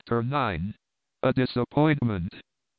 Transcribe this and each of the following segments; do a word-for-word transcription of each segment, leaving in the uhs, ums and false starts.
Chapter nine. A Disappointment.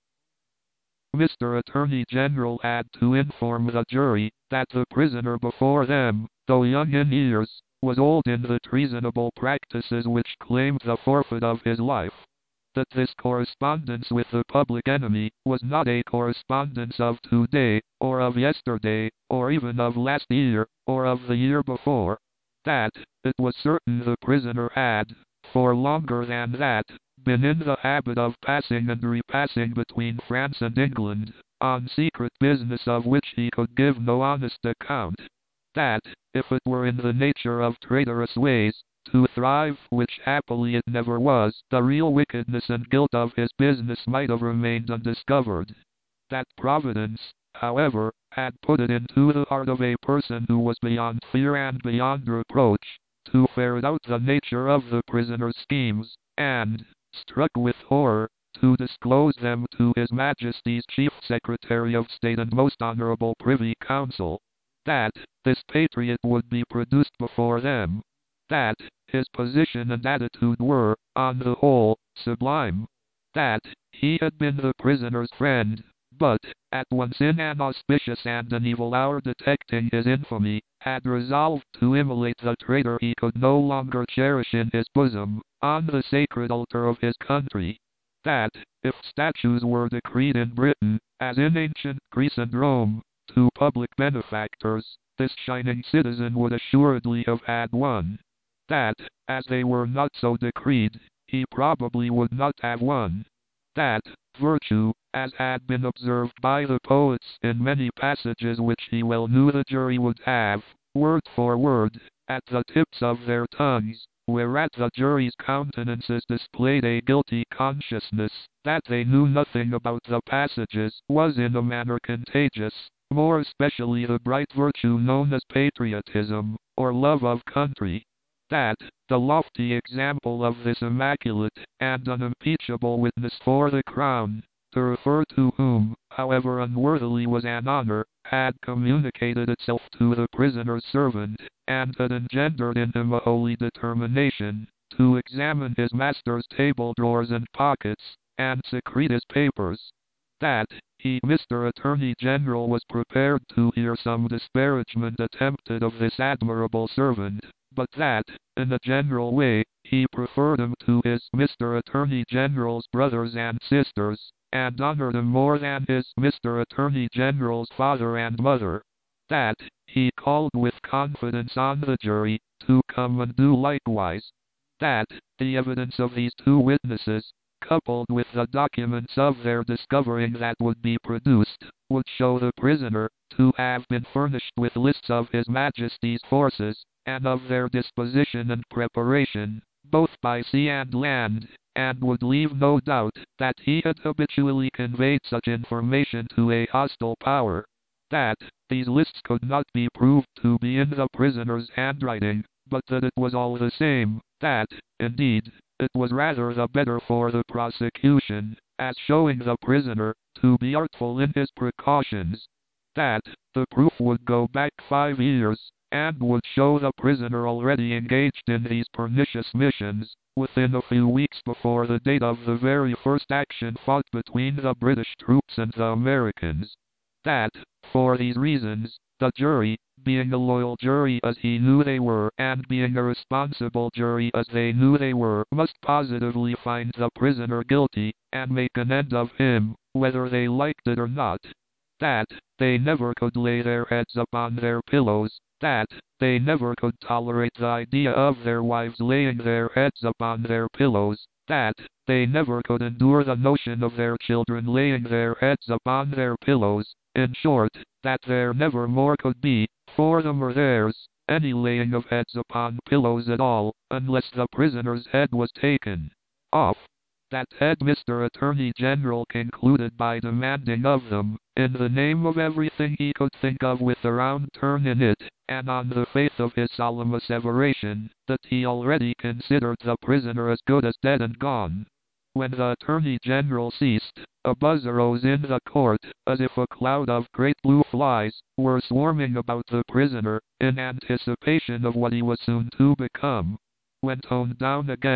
Mister Attorney General had to inform the jury that the prisoner before them, though young in years, was old in the treasonable practices which claimed the forfeit of his life. That this correspondence with the public enemy was not a correspondence of today, or of yesterday, or even of last year, or of the year before. That it was certain the prisoner had, for longer than that, been in the habit of passing and repassing between France and England, on secret business of which he could give no honest account. That, if it were in the nature of traitorous ways to thrive, which happily it never was, the real wickedness and guilt of his business might have remained undiscovered. That Providence, however, had put it into the heart of a person who was beyond fear and beyond reproach, to ferret out the nature of the prisoner's schemes, and, struck with horror, to disclose them to His Majesty's Chief Secretary of State and Most Honorable Privy Council. That this patriot would be produced before them. That his position and attitude were, on the whole, sublime. That he had been the prisoner's friend, but, at once in an auspicious and an evil hour detecting his infamy, had resolved to immolate the traitor he could no longer cherish in his bosom, on the sacred altar of his country. That, if statues were decreed in Britain, as in ancient Greece and Rome, to public benefactors, this shining citizen would assuredly have had one. That, as they were not so decreed, he probably would not have one. That, virtue, as had been observed by the poets in many passages which he well knew the jury would have, word for word, at the tips of their tongues, whereat the jury's countenances displayed a guilty consciousness that they knew nothing about the passages, was in a manner contagious, more especially the bright virtue known as patriotism, or love of country. That, the lofty example of this immaculate and unimpeachable witness for the crown, to refer to whom, however unworthily was an honor, had communicated itself to the prisoner's servant, and had engendered in him a holy determination to examine his master's table drawers and pockets, and secrete his papers. That he, Mister Attorney General, was prepared to hear some disparagement attempted of this admirable servant, but that, in a general way, he preferred him to his Mister Attorney General's brothers and sisters, and honored him more than his Mister Attorney General's father and mother. That he called with confidence on the jury to come and do likewise. That the evidence of these two witnesses, coupled with the documents of their discovering that would be produced, would show the prisoner to have been furnished with lists of His Majesty's forces, and of their disposition and preparation, both by sea and land, and would leave no doubt that he had habitually conveyed such information to a hostile power. That these lists could not be proved to be in the prisoner's handwriting, but that it was all the same, that, indeed, it was rather the better for the prosecution, as showing the prisoner to be artful in his precautions. That the proof would go back five years, and would show the prisoner already engaged in these pernicious missions, within a few weeks before the date of the very first action fought between the British troops and the Americans. That, for these reasons, the jury, being a loyal jury as he knew they were, and being a responsible jury as they knew they were, must positively find the prisoner guilty, and make an end of him, whether they liked it or not. That they never could lay their heads upon their pillows. That they never could tolerate the idea of their wives laying their heads upon their pillows. That they never could endure the notion of their children laying their heads upon their pillows. In short, that there never more could be, for them or theirs, any laying of heads upon pillows at all, unless the prisoner's head was taken off. That head Mister Attorney General concluded by demanding of them, in the name of everything he could think of with a round turn in it, and on the faith of his solemn asseveration, that he already considered the prisoner as good as dead and gone. When the Attorney General ceased, a buzz arose in the court, as if a cloud of great blue flies were swarming about the prisoner, in anticipation of what he was soon to become. When toned down again,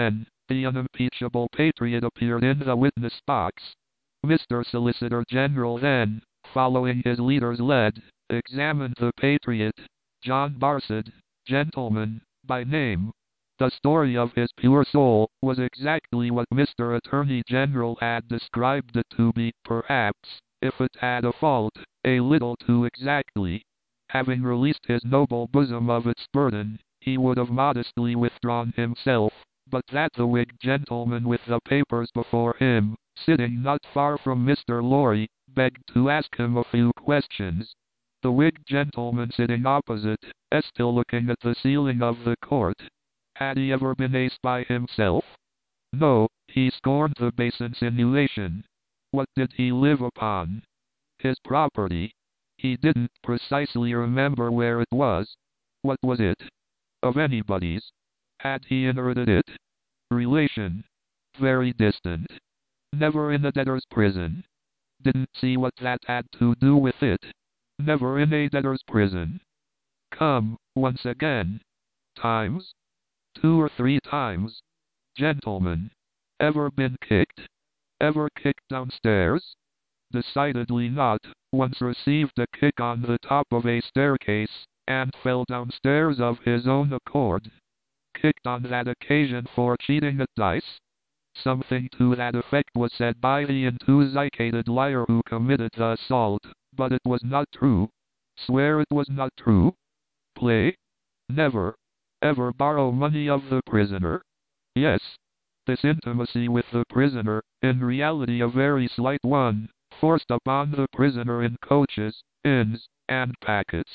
The unimpeachable patriot appeared in the witness box. Mister Solicitor General then, following his leader's lead, examined the patriot, John Barsad, gentleman, by name. The story of his pure soul was exactly what Mister Attorney General had described it to be, perhaps, if it had a fault, a little too exactly. Having released his noble bosom of its burden, he would have modestly withdrawn himself, but that the Whig gentleman with the papers before him, sitting not far from Mister Lorry, begged to ask him a few questions. The Whig gentleman sitting opposite, is still looking at the ceiling of the court. Had he ever been ace by himself? No, he scorned the base insinuation. What did he live upon? His property. He didn't precisely remember where it was. What was it? Of anybody's. Had he inherited it? Relation. Very distant. Never in a debtor's prison. Didn't see what that had to do with it. Never in a debtor's prison. Come, once again. Times? Two or three times. Gentlemen. Ever been kicked? Ever kicked downstairs? Decidedly not. Once received a kick on the top of a staircase, and fell downstairs of his own accord. Kicked on that occasion for cheating at dice? Something to that effect was said by the intoxicated liar who committed the assault, but it was not true. Swear it was not true? Play? Never. Ever borrow money of the prisoner? Yes. This intimacy with the prisoner, in reality a very slight one, forced upon the prisoner in coaches, inns, and packets.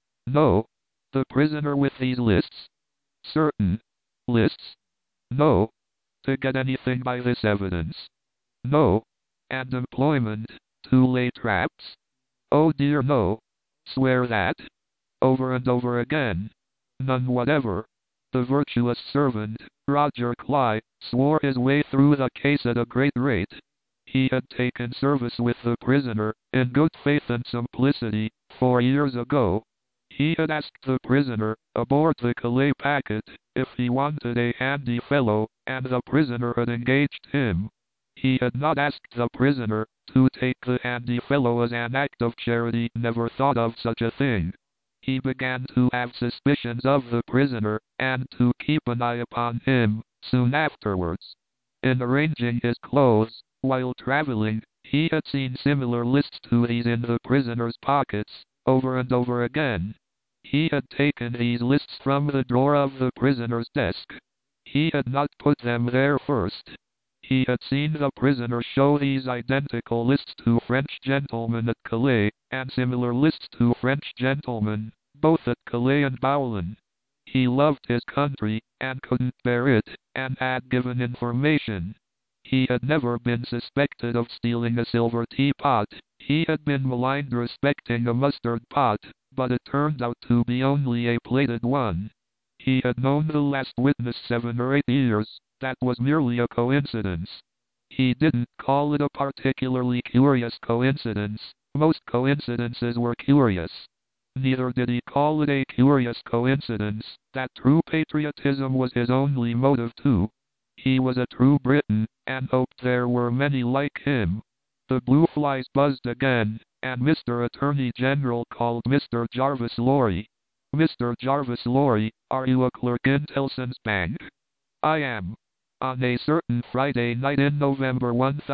No. The prisoner with these lists? Certain. Lists? No. To get anything by this evidence? No. And employment, to lay traps? Oh dear no. Swear that? Over and over again. None whatever. The virtuous servant, Roger Cly, swore his way through the case at a great rate. He had taken service with the prisoner, in good faith and simplicity, four years ago. He had asked the prisoner, aboard the Calais packet, if he wanted a handy fellow, and the prisoner had engaged him. He had not asked the prisoner to take the handy fellow as an act of charity, never thought of such a thing. He began to have suspicions of the prisoner, and to keep an eye upon him, soon afterwards. In arranging his clothes, while traveling, he had seen similar lists to these in the prisoner's pockets, over and over again. He had taken these lists from the drawer of the prisoner's desk. He had not put them there first. He had seen the prisoner show these identical lists to French gentlemen at Calais, and similar lists to French gentlemen, both at Calais and Boulogne. He loved his country, and couldn't bear it, and had given information. He had never been suspected of stealing a silver teapot. He had been maligned respecting a mustard pot, but it turned out to be only a plated one. He had known the last witness seven or eight years. That was merely a coincidence. He didn't call it a particularly curious coincidence. Most coincidences were curious. Neither did he call it a curious coincidence that true patriotism was his only motive too. He was a true Briton, and hoped there were many like him. The blue flies buzzed again, and Mister Attorney General called Mister Jarvis Lorry. Mister Jarvis Lorry, are you a clerk in Tellson's Bank? I am. On a certain Friday night in November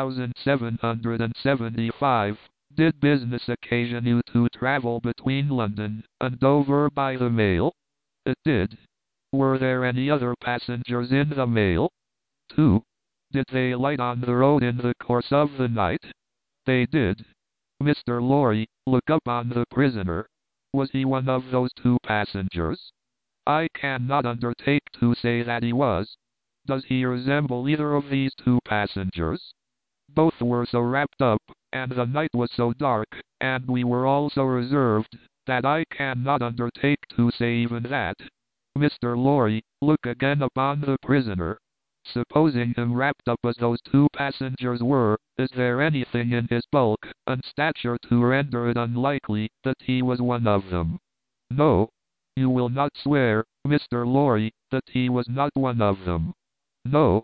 seventeen seventy-five, did business occasion you to travel between London and Dover by the mail? It did. Were there any other passengers in the mail? Two. Did they alight on the road in the course of the night? They did. Mister Lorry, look up on the prisoner. Was he one of those two passengers? I cannot undertake to say that he was. Does he resemble either of these two passengers? Both were so wrapped up, and the night was so dark, and we were all so reserved, that I cannot undertake to say even that. Mister Lorry, look again upon the prisoner. Supposing him wrapped up as those two passengers were, is there anything in his bulk and stature to render it unlikely that he was one of them? No. You will not swear, Mister Lorry, that he was not one of them? No.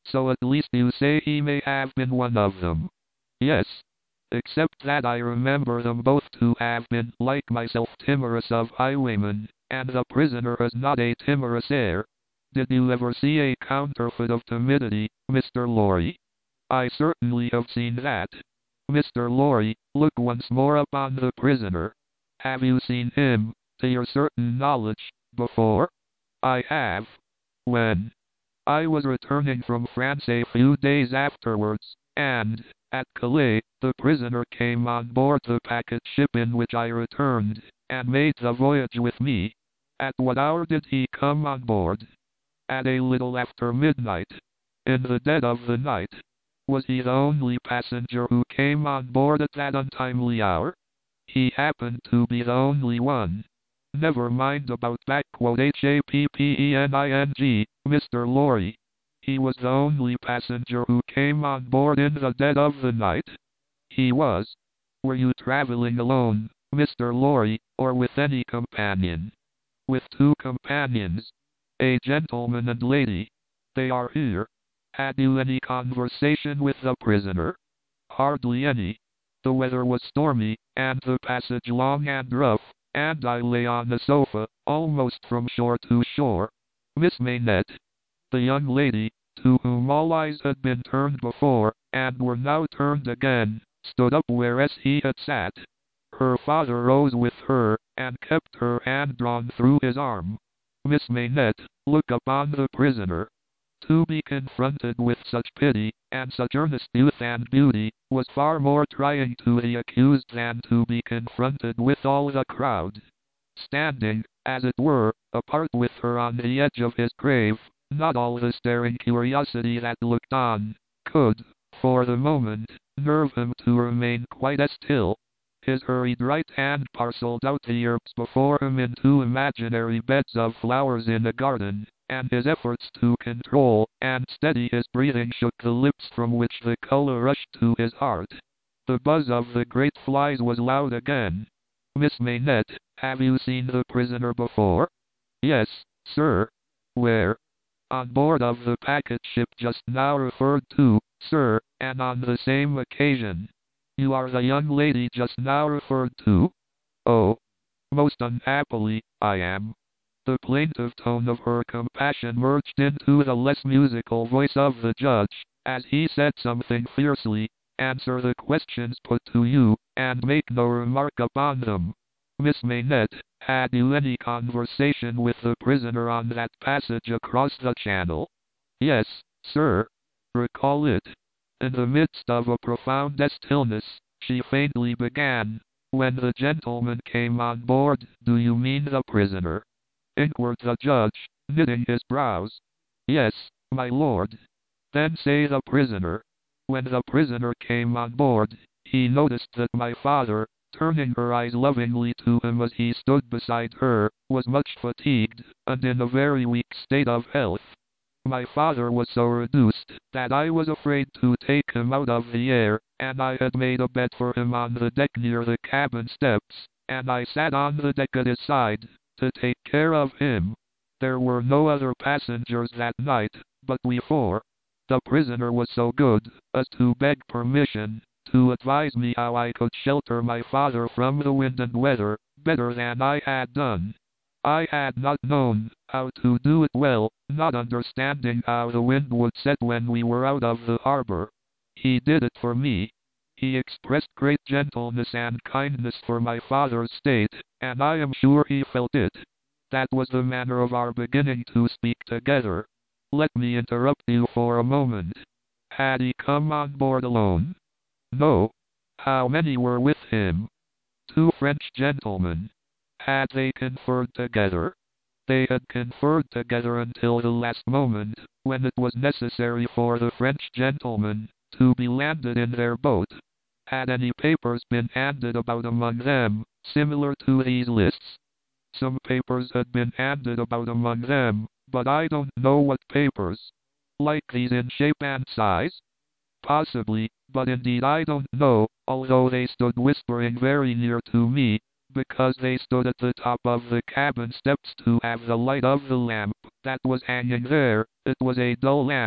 so at least you say he may have been one of them. Yes. Except that I remember them both to have been, like myself, timorous of highwaymen, and the prisoner has not a timorous air. Did you ever see a counterfeit of timidity, Mister Lorry? I certainly have seen that. Mister Lorry, look once more upon the prisoner. Have you seen him, to your certain knowledge, before? I have. When? I was returning from France a few days afterwards, and, at Calais, the prisoner came on board the packet ship in which I returned, and made the voyage with me. At what hour did he come on board? At a little after midnight. In the dead of the night. Was he the only passenger who came on board at that untimely hour? He happened to be the only one. Never mind about that quote H A P P E N I N G, Mister Lorry. He was the only passenger who came on board in the dead of the night? He was. Were you traveling alone, Mister Lorry, or with any companion? With two companions. A gentleman and lady. They are here. Had you any conversation with the prisoner? Hardly any. The weather was stormy, and the passage long and rough, and I lay on the sofa, almost from shore to shore. Miss Maynette, the young lady, to whom all eyes had been turned before, and were now turned again, stood up whereas he had sat. Her father rose with her, and kept her hand drawn through his arm. Miss Maynette, look upon the prisoner. To be confronted with such pity, and such earnest youth and beauty, was far more trying to the accused than to be confronted with all the crowd. Standing, as it were, apart with her on the edge of his grave, not all the staring curiosity that looked on, could, for the moment, nerve him to remain quite as still. His hurried right hand parcelled out the herbs before him into imaginary beds of flowers in the garden, and his efforts to control and steady his breathing shook the lips from which the color rushed to his heart. The buzz of the great flies was loud again. Miss Maynette, have you seen the prisoner before? Yes, sir. Where? On board of the packet ship just now referred to, sir, and on the same occasion. You are the young lady just now referred to? Oh, most unhappily, I am. The plaintive tone of her compassion merged into the less musical voice of the judge, as he said something fiercely. Answer the questions put to you, and make no remark upon them. Miss Maynette, had you any conversation with the prisoner on that passage across the channel? Yes, sir. Recall it. In the midst of a profound stillness, she faintly began, when the gentleman came on board. Do you mean the prisoner? Inquired the judge, knitting his brows. Yes, my lord. Then say the prisoner. When the prisoner came on board, he noticed that my father, turning her eyes lovingly to him as he stood beside her, was much fatigued, and in a very weak state of health. My father was so reduced that I was afraid to take him out of the air, and I had made a bed for him on the deck near the cabin steps, and I sat on the deck at his side, to take care of him. There were no other passengers that night, but we four. The prisoner was so good as to beg permission to advise me how I could shelter my father from the wind and weather, better than I had done. I had not known how to do it well, not understanding how the wind would set when we were out of the harbor. He did it for me. He expressed great gentleness and kindness for my father's state, and I am sure he felt it. That was the manner of our beginning to speak together. Let me interrupt you for a moment. Had he come on board alone? No. How many were with him? Two French gentlemen. Had they conferred together? They had conferred together until the last moment, when it was necessary for the French gentlemen to be landed in their boat. Had any papers been handed about among them, similar to these lists? Some papers had been handed about among them, but I don't know what papers. Like these in shape and size? Possibly, but indeed I don't know, although they stood whispering very near to me, because they stood at the top of the cabin steps to have the light of the lamp that was hanging there. It was a dull lamp,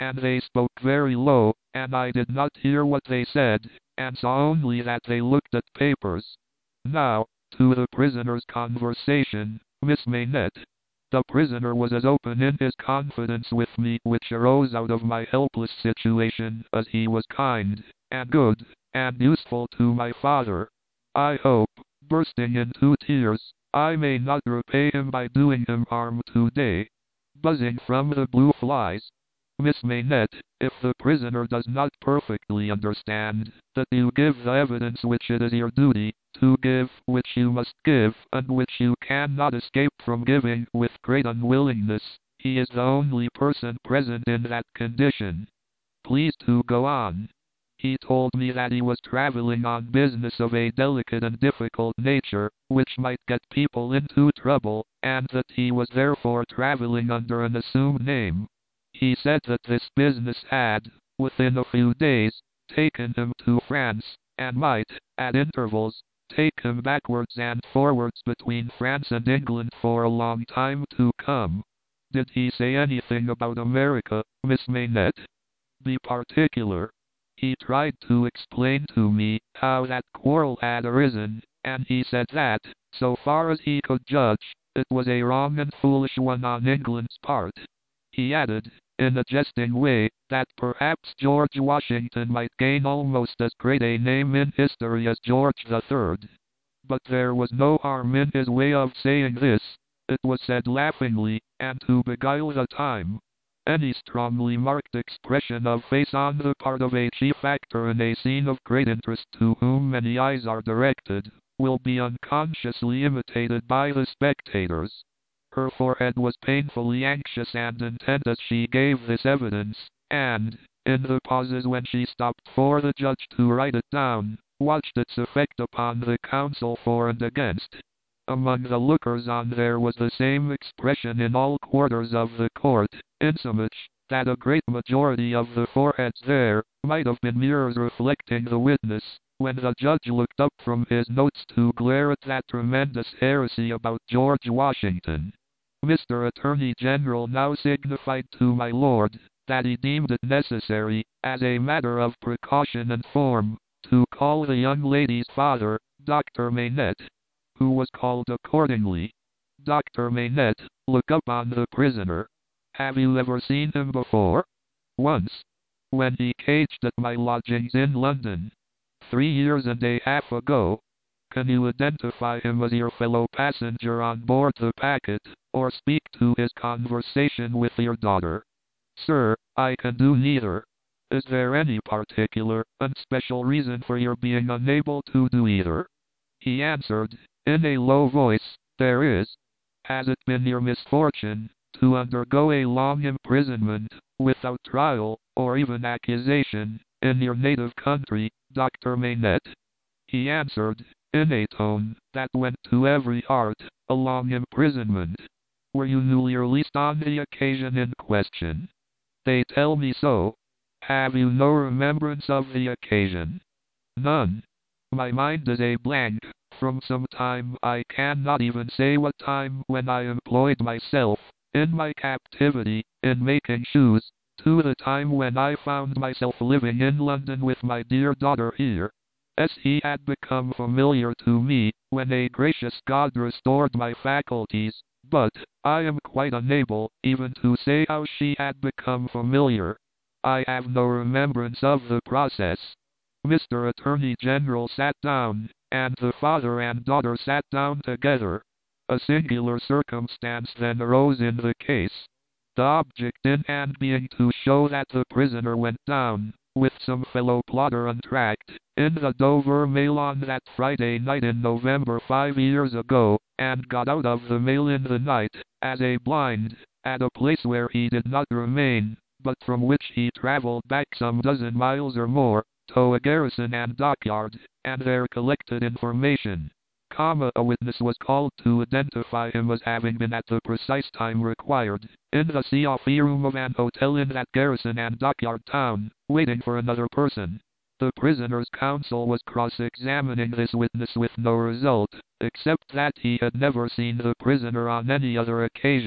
and they spoke very low, and I did not hear what they said, and saw only that they looked at papers. Now, to the prisoner's conversation, Miss Manette. The prisoner was as open in his confidence with me, which arose out of my helpless situation, as he was kind, and good, and useful to my father. I hope, bursting into tears, I may not repay him by doing him harm today. Buzzing from the blue flies. Miss Manette, if the prisoner does not perfectly understand that you give the evidence which it is your duty to give, which you must give, and which you cannot escape from giving with great unwillingness, he is the only person present in that condition. Please to go on. He told me that he was traveling on business of a delicate and difficult nature, which might get people into trouble, and that he was therefore traveling under an assumed name. He said that this business had, within a few days, taken him to France, and might, at intervals, take him backwards and forwards between France and England for a long time to come. Did he say anything about America, Miss Manette? Be particular. He tried to explain to me how that quarrel had arisen, and he said that, so far as he could judge, it was a wrong and foolish one on England's part. He added, in a jesting way, that perhaps George Washington might gain almost as great a name in history as George the Third. But there was no harm in his way of saying this. It was said laughingly, and to beguile the time. Any strongly marked expression of face on the part of a chief actor in a scene of great interest to whom many eyes are directed, will be unconsciously imitated by the spectators. Her forehead was painfully anxious and intent as she gave this evidence, and, in the pauses when she stopped for the judge to write it down, watched its effect upon the counsel for and against. Among the lookers-on there was the same expression in all quarters of the court, insomuch that a great majority of the foreheads there might have been mirrors reflecting the witness, when the judge looked up from his notes to glare at that tremendous heresy about George Washington. Mister Attorney General now signified to my lord that he deemed it necessary, as a matter of precaution and form, to call the young lady's father, Doctor Manette, who was called accordingly. Doctor Manette, look up on the prisoner. Have you ever seen him before? Once. When he caged at my lodgings in London. Three years and a half ago. Can you identify him as your fellow passenger on board the packet, or speak to his conversation with your daughter? Sir, I can do neither. Is there any particular and special reason for your being unable to do either? He answered, in a low voice, there is. Has it been your misfortune to undergo a long imprisonment, without trial, or even accusation, in your native country, Doctor Manette? He answered, in a tone that went to every heart, a long imprisonment. Were you newly released on the occasion in question? They tell me so. Have you no remembrance of the occasion? None. My mind is a blank. From some time, I cannot even say what time, when I employed myself, in my captivity, in making shoes, to the time when I found myself living in London with my dear daughter here. As he had become familiar to me, when a gracious God restored my faculties, but I am quite unable even to say how she had become familiar. I have no remembrance of the process. Mister Attorney General sat down, and the father and daughter sat down together. A singular circumstance then arose in the case. The object in hand being to show that the prisoner went down, with some fellow plotter untracked, in the Dover mail on that Friday night in November five years ago, and got out of the mail in the night, as a blind, at a place where he did not remain, but from which he traveled back some dozen miles or more, to a garrison and dockyard, and there collected information. Comma, a witness was called to identify him as having been at the precise time required, in the coffee room of an hotel in that garrison and dockyard town, waiting for another person. The prisoner's counsel was cross-examining this witness with no result, except that he had never seen the prisoner on any other occasion,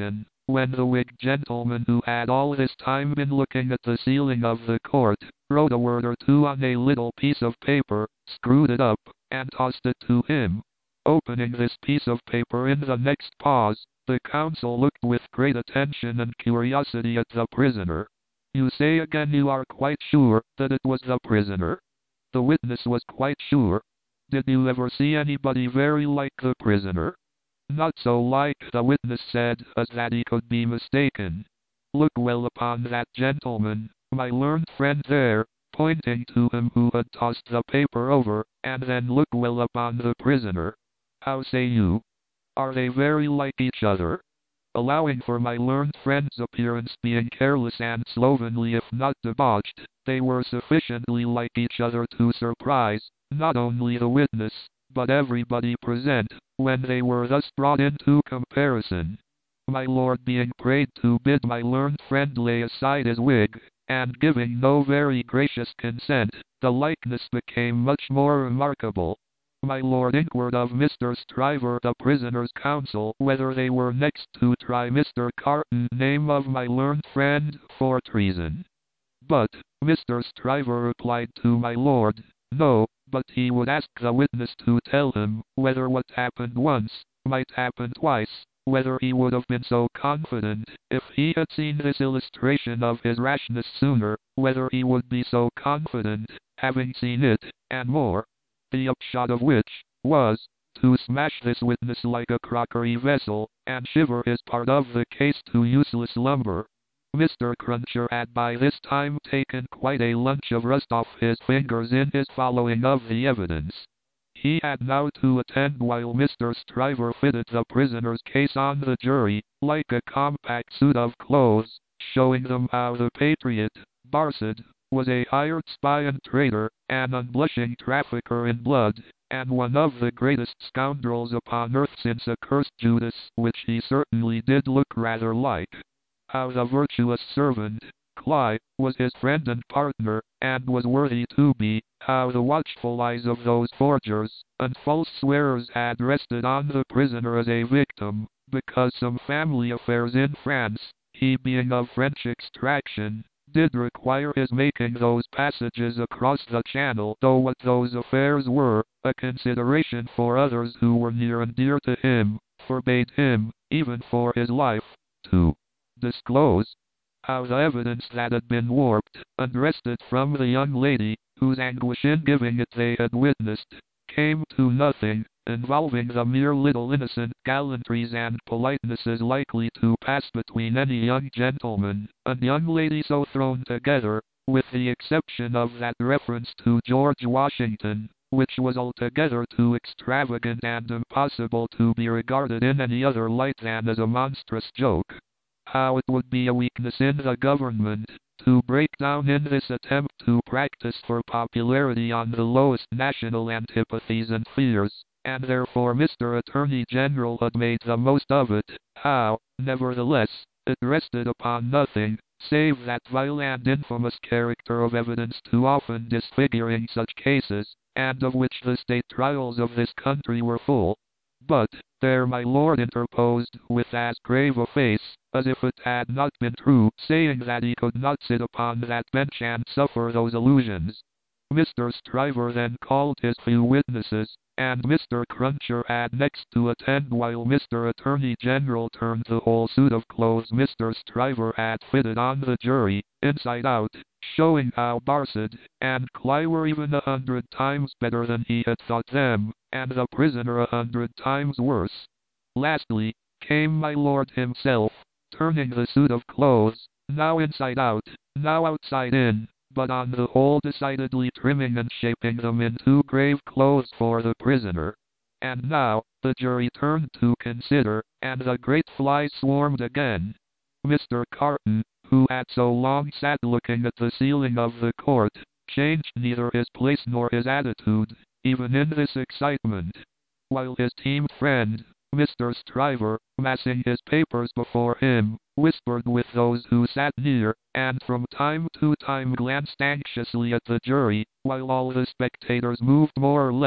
when the Whig gentleman who had all this time been looking at the ceiling of the court, wrote a word or two on a little piece of paper, screwed it up, and tossed it to him. Opening this piece of paper in the next pause, the counsel looked with great attention and curiosity at the prisoner. You say again you are quite sure that it was the prisoner? The witness was quite sure. Did you ever see anybody very like the prisoner? Not so like, the witness said, as that he could be mistaken. Look well upon that gentleman, my learned friend there, pointing to him who had tossed the paper over, and then look well upon the prisoner. How say you? Are they very like each other? Allowing for my learned friend's appearance being careless and slovenly if not debauched, they were sufficiently like each other to surprise, not only the witness, but everybody present, when they were thus brought into comparison. My lord being prayed to bid my learned friend lay aside his wig, and giving no very gracious consent, the likeness became much more remarkable. My lord inquired of Mister Stryver, the prisoner's counsel, whether they were next to try Mister Carton, name of my learned friend, for treason. But Mister Stryver replied to my lord, no, but he would ask the witness to tell him whether what happened once might happen twice, whether he would have been so confident if he had seen this illustration of his rashness sooner, whether he would be so confident, having seen it, and more. The upshot of which was to smash this witness like a crockery vessel, and shiver his part of the case to useless lumber. Mister Cruncher had by this time taken quite a lunch of rust off his fingers in his following of the evidence. He had now to attend while Mister Stryver fitted the prisoner's case on the jury, like a compact suit of clothes, showing them how the patriot, Barsad, was a hired spy and traitor, an unblushing trafficker in blood, and one of the greatest scoundrels upon earth since accursed Judas, which he certainly did look rather like. How the virtuous servant, Cly, was his friend and partner, and was worthy to be, how the watchful eyes of those forgers and false swearers had rested on the prisoner as a victim, because some family affairs in France, he being of French extraction, did require his making those passages across the channel, though what those affairs were, a consideration for others who were near and dear to him, forbade him, even for his life, to disclose. How the evidence that had been warped and wrested from the young lady, whose anguish in giving it they had witnessed, came to nothing, involving the mere little innocent gallantries and politenesses likely to pass between any young gentleman and young lady so thrown together, with the exception of that reference to George Washington, which was altogether too extravagant and impossible to be regarded in any other light than as a monstrous joke. How it would be a weakness in the government to break down in this attempt to practice for popularity on the lowest national antipathies and fears, and therefore Mister Attorney General had made the most of it. How, nevertheless, it rested upon nothing, save that vile and infamous character of evidence too often disfiguring such cases, and of which the state trials of this country were full. But there my lord interposed, with as grave a face as if it had not been true, saying that he could not sit upon that bench and suffer those illusions. Mister Stryver then called his few witnesses, and Mister Cruncher had next to attend while Mister Attorney General turned the whole suit of clothes Mister Stryver had fitted on the jury, inside out, showing how Barsad and Cly were even a hundred times better than he had thought them, and the prisoner a hundred times worse. Lastly, came my lord himself, turning the suit of clothes, now inside out, now outside in, but on the whole decidedly trimming and shaping them into grave clothes for the prisoner. And now, the jury turned to consider, and the great flies swarmed again. Mister Carton, who had so long sat looking at the ceiling of the court, changed neither his place nor his attitude, even in this excitement, while his team friend, Mister Stryver, massing his papers before him, whispered with those who sat near, and from time to time glanced anxiously at the jury, while all the spectators moved more or less,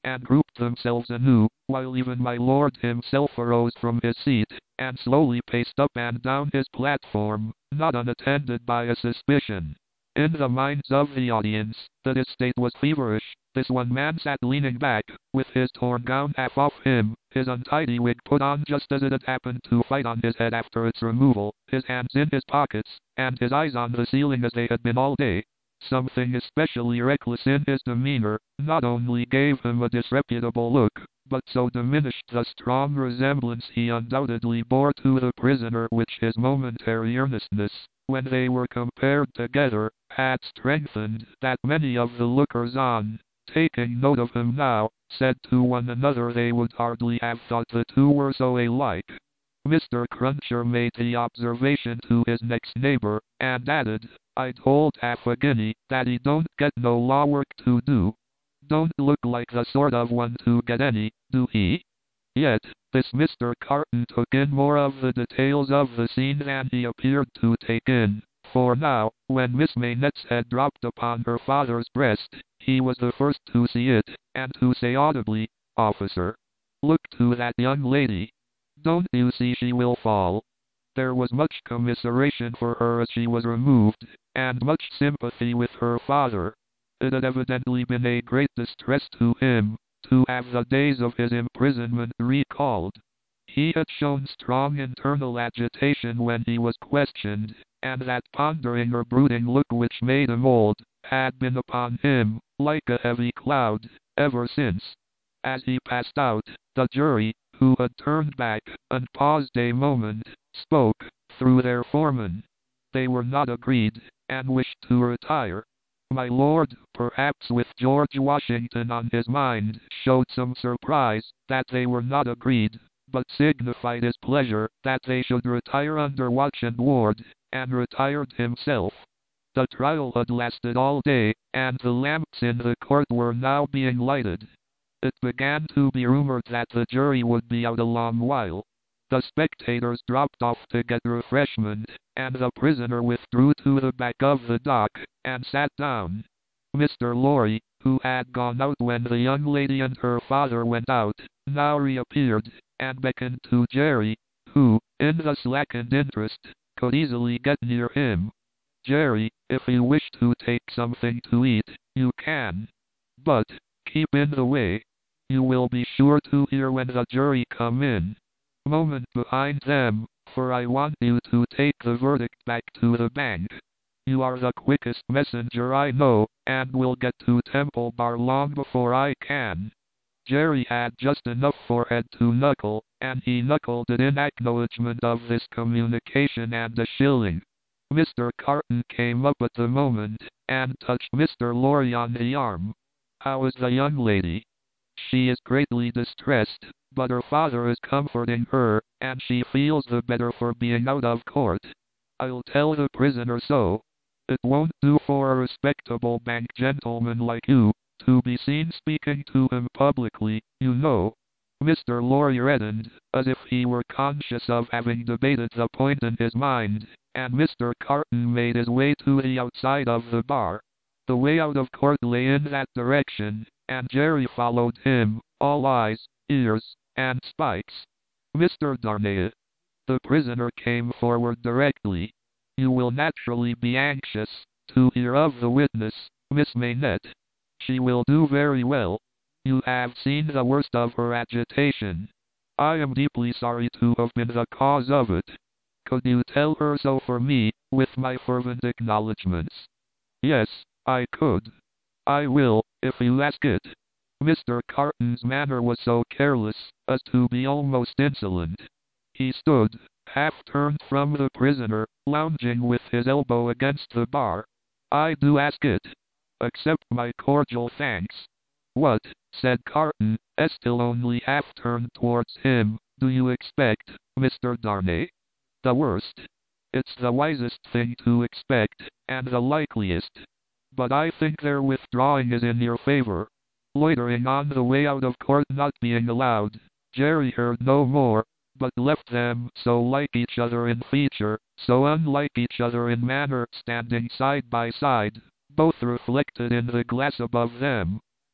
and grouped themselves anew, while even my lord himself arose from his seat, and slowly paced up and down his platform, not unattended by a suspicion. In the minds of the audience, the state was feverish. This one man sat leaning back, with his torn gown half off him, his untidy wig put on just as it had happened to fight on his head after its removal, his hands in his pockets, and his eyes on the ceiling as they had been all day. Something especially reckless in his demeanor not only gave him a disreputable look, but so diminished the strong resemblance he undoubtedly bore to the prisoner which his momentary earnestness, when they were compared together, had strengthened, that many of the lookers-on, taking note of him now, said to one another they would hardly have thought the two were so alike. Mister Cruncher made the observation to his next neighbor, and added, "I'd hold half a guinea that he don't get no law work to do. Don't look like the sort of one to get any, do he?" Yet, this Mister Carton took in more of the details of the scene than he appeared to take in, for now, when Miss Manette's head dropped upon her father's breast, he was the first to see it, and to say audibly, "Officer, look to that young lady. Don't you see she will fall?" There was much commiseration for her as she was removed, and much sympathy with her father. It had evidently been a great distress to him to have the days of his imprisonment recalled. He had shown strong internal agitation when he was questioned, and that pondering or brooding look which made him old, had been upon him, like a heavy cloud, ever since. As he passed out, the jury, who had turned back, and paused a moment, spoke, through their foreman. They were not agreed, and wished to retire. My lord, perhaps with George Washington on his mind, showed some surprise that they were not agreed, but signified his pleasure that they should retire under watch and ward, and retired himself. The trial had lasted all day, and the lamps in the court were now being lighted. It began to be rumored that the jury would be out a long while. The spectators dropped off to get refreshment, and the prisoner withdrew to the back of the dock, and sat down. Mister Lorry, who had gone out when the young lady and her father went out, now reappeared, and beckoned to Jerry, who, in the slackened interest, could easily get near him. "Jerry, if you wish to take something to eat, you can. But, keep in the way. You will be sure to hear when the jury come in. Moment behind them, for I want you to take the verdict back to the bank. You are the quickest messenger I know, and will get to Temple Bar long before I can." Jerry had just enough forehead to knuckle, and he knuckled it in acknowledgment of this communication and a shilling. Mister Carton came up at the moment, and touched Mister Lorry on the arm. "How is the young lady?" "She is greatly distressed, but her father is comforting her, and she feels the better for being out of court. I'll tell the prisoner so. It won't do for a respectable bank gentleman like you to be seen speaking to him publicly, you know." Mister Lorry reddened, as if he were conscious of having debated the point in his mind, and Mister Carton made his way to the outside of the bar. The way out of court lay in that direction, and Jerry followed him, all eyes, ears, and spikes. "Mister Darnay." The prisoner came forward directly. "You will naturally be anxious to hear of the witness, Miss Manette. She will do very well. You have seen the worst of her agitation. I am deeply sorry to have been the cause of it. Could you tell her so for me, with my fervent acknowledgments?" "Yes, I could. I will, if you ask it." Mister Carton's manner was so careless as to be almost insolent. He stood, half turned from the prisoner, lounging with his elbow against the bar. "I do ask it. Accept my cordial thanks." "What," said Carton, as still only half turned towards him, "do you expect, Mister Darnay?" "The worst. It's the wisest thing to expect, and the likeliest. But I think their withdrawing is in your favor." Loitering on the way out of court not being allowed, Jerry heard no more, but left them so like each other in feature, so unlike each other in manner, standing side by side, both reflected in the glass above them.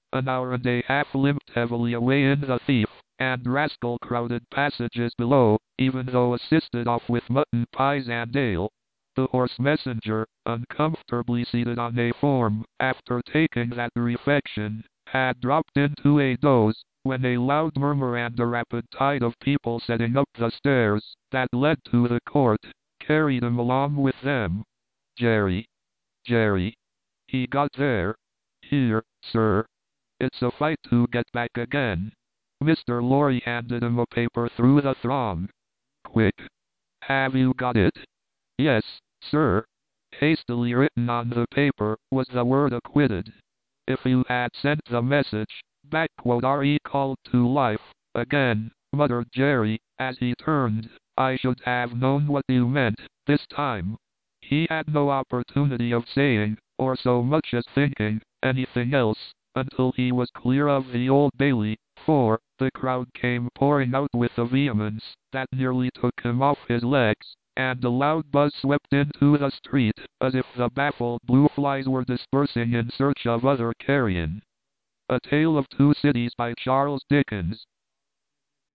An hour and a half limped heavily away in the thief and rascal crowded passages below, even though assisted off with mutton pies and ale. The horse messenger, uncomfortably seated on a form, after taking that refection, had dropped into a doze, when a loud murmur and a rapid tide of people setting up the stairs that led to the court, carried him along with them. Jerry. Jerry. He got there. Here, sir. It's a fight to get back again. Mister Lorry handed him a paper through the throng. Quick. Have you got it? Yes, sir. Hastily written on the paper was the word acquitted. If you had sent the message, backquote re called to life, again, muttered Jerry, as he turned, I should have known what you meant, this time. He had no opportunity of saying, or so much as thinking, anything else, until he was clear of the Old Bailey, for the crowd came pouring out with a vehemence that nearly took him off his legs, and a loud buzz swept into the street, as if the baffled blue flies were dispersing in search of other carrion. A Tale of Two Cities by Charles Dickens.